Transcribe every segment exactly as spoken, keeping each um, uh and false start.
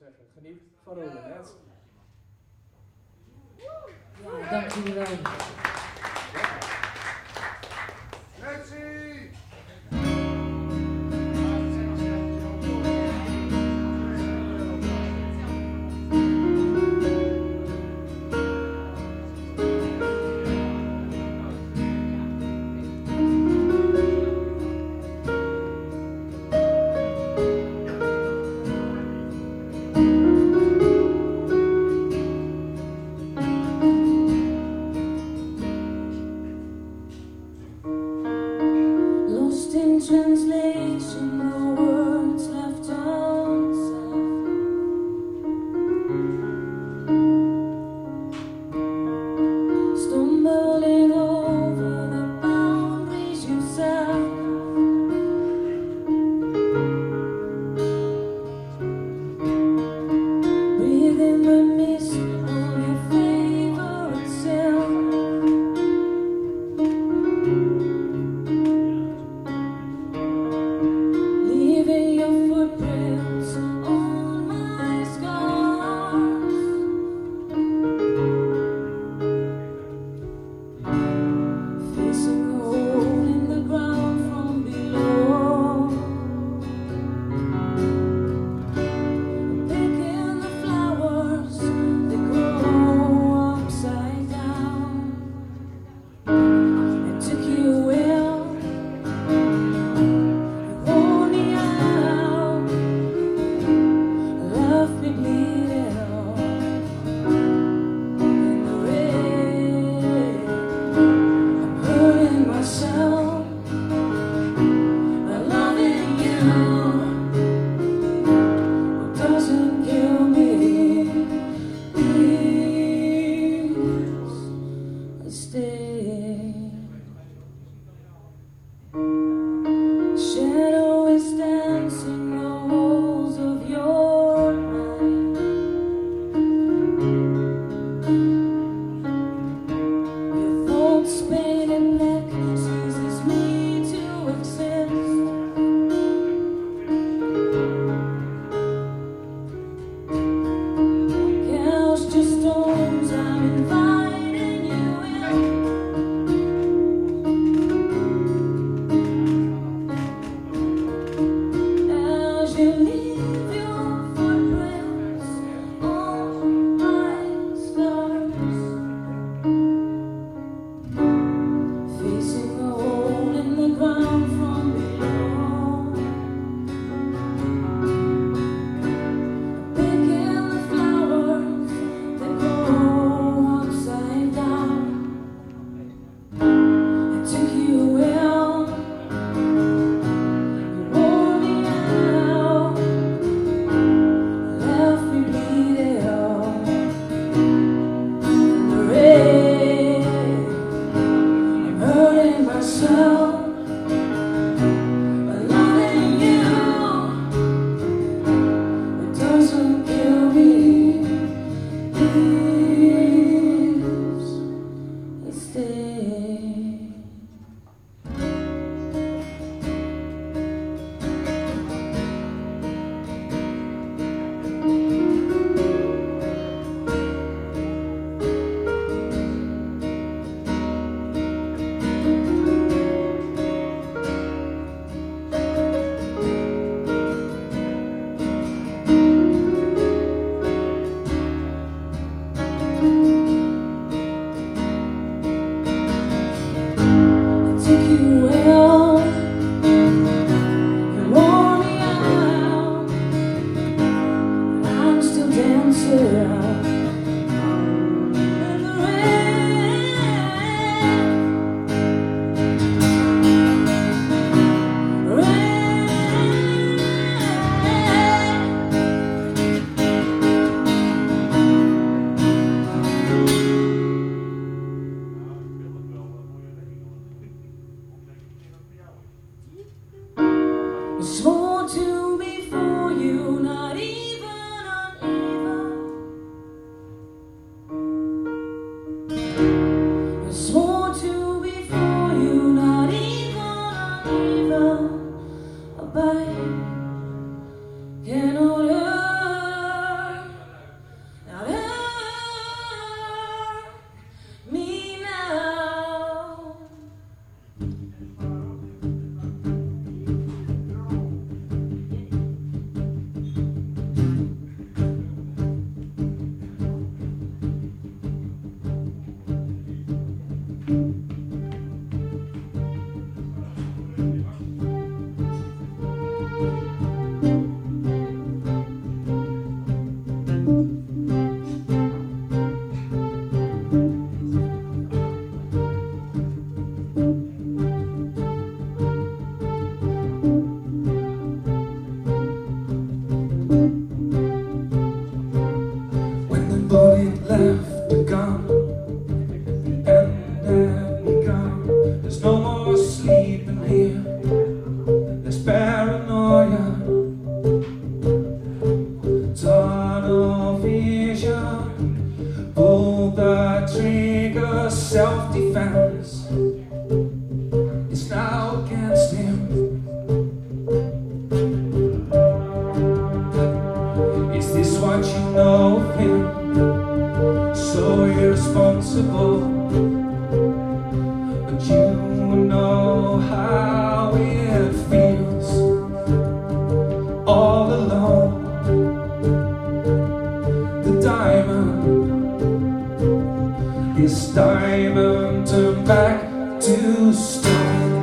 zeggen, geniet van Roland. Ja, dank jullie wel. Merci! Thank Is this what you know of him? So irresponsible, but you know how it feels all alone. The diamond, this diamond turned back to stone.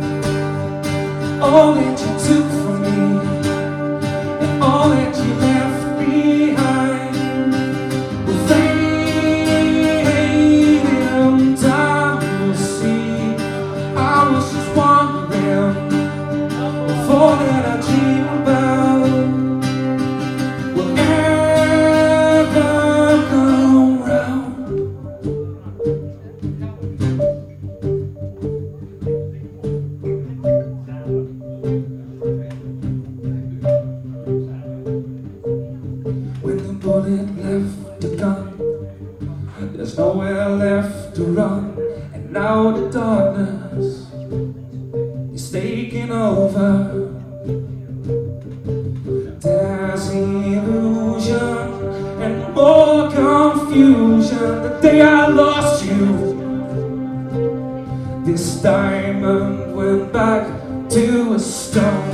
All that you took from me and all that you left behind will fade in time. You'll see I was just wondering if all that I dream about will ever come round. When the bullet left the gun, there's nowhere left to run, and now the darkness is taking over. There's illusion and more confusion. The day I lost you, this diamond went back to a stone.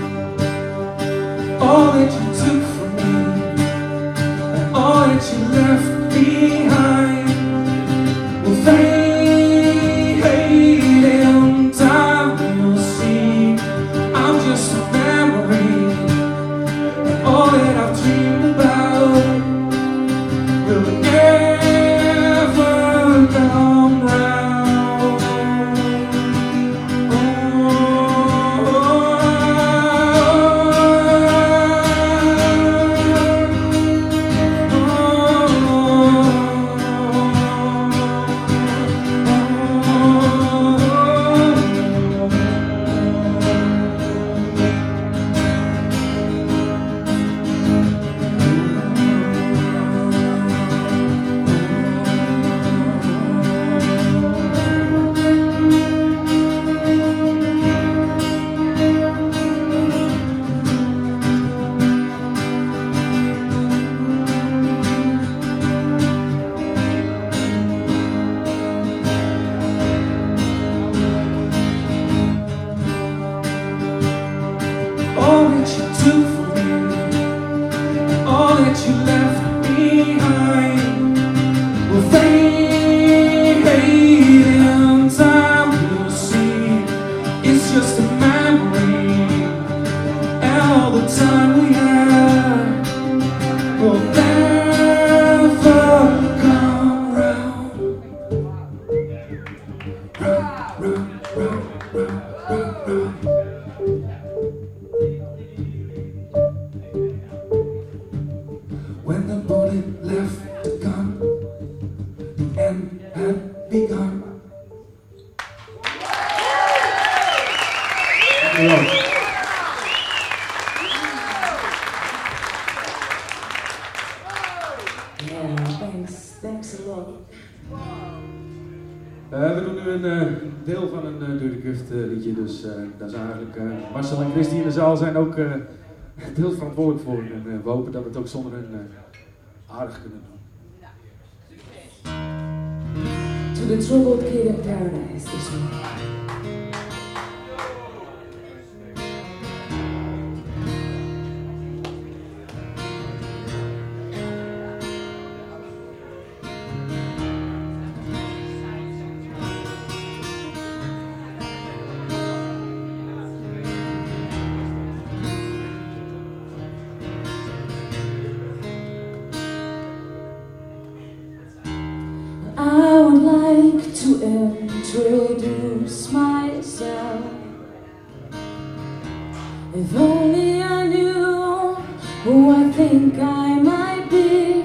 All that you took from me, all that you left behind will fade in time. You'll see I'm just a memory, and all that I've dreamed about will never come round. Oh, all that you took from me, all that you left behind will fade in time. You'll see it's just a memory, and all the time we had will never come round. Round, round, round, round, round, round. When the bullet left the gun, the end had begun. Yeah, thanks. Thanks a lot. Uh, we doen nu een uh, deel van een uh, Dirty Gift uh, liedje, dus uh, daar zijn eigenlijk uh, Marcel en Chris die in de zaal zijn ook uh, deels verantwoordelijk voor. En uh, we hopen dat we het ook zonder hun uh, aardig kunnen doen. To the troubled kid in paradise this morning. I would like to introduce myself. If only I knew who I think I might be,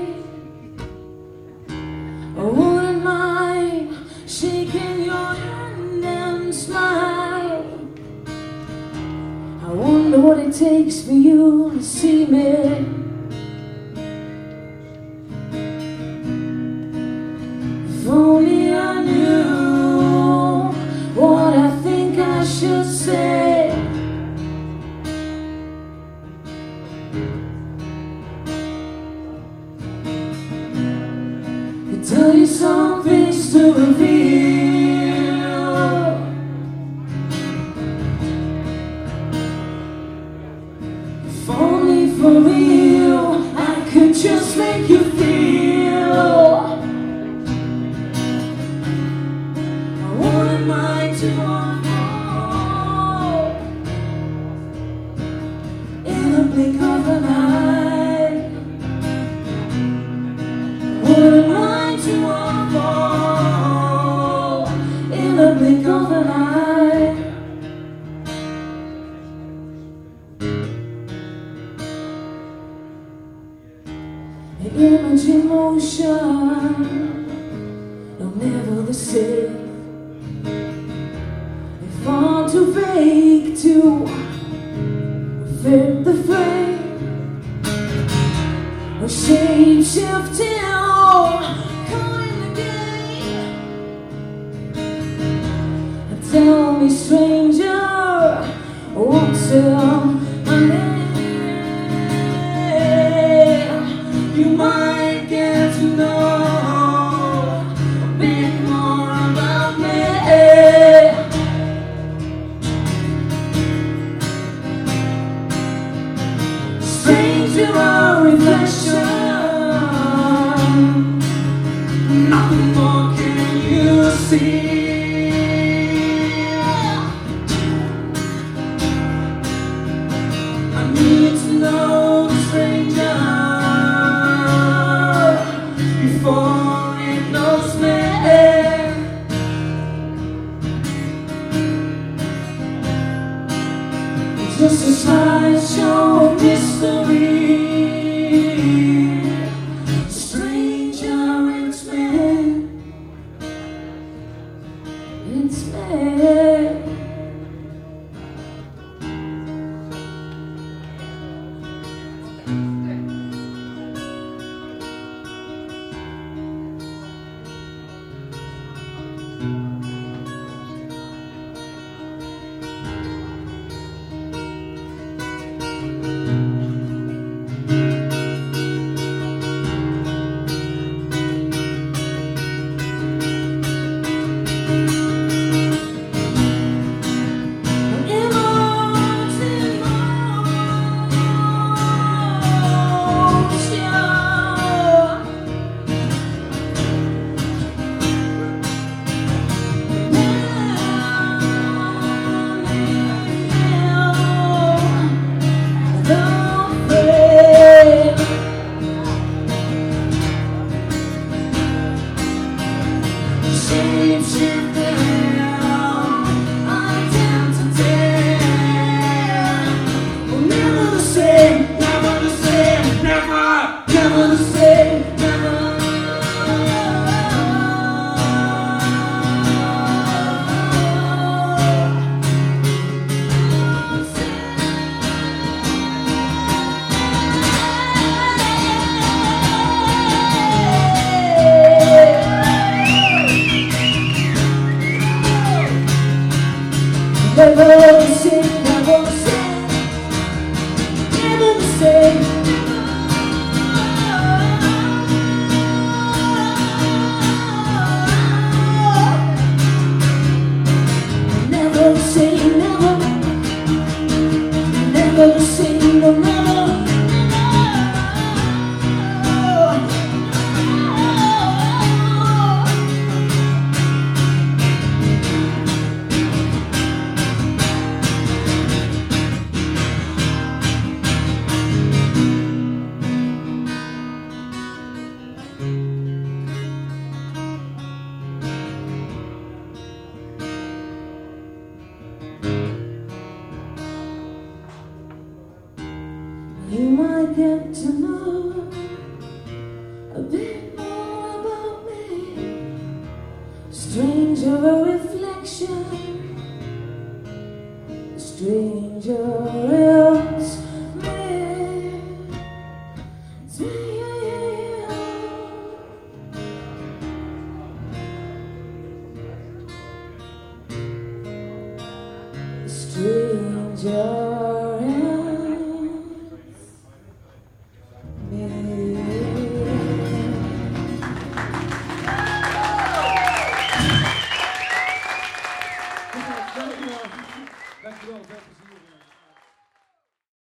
I wouldn't mind shaking your hand and smile. I wonder what it takes for you to see me. If only I knew what I think I should say. be some things to reveal. If only for real I could just make you feel. I wouldn't mind to unfold in the blink of an eye. Wouldn't mind to unfold in the blink of an eye. The image in motion, no, never the same. They far too vague to fit the frame. A shape shifting, caught in the game. Tell me, stranger, what's up my name? You might get to know a bit more about me. Stranger, a reflection, nothing more can you see. I need to know the stranger before it knows me. It's just a slideshow of mystery. Stranger, it's me. It's me. Never the same, never the same, never the same. Never the same, never, never the same, no, never. You might get to know a bit more about me. Stranger, a reflection, a stranger else me. It's me. A stranger.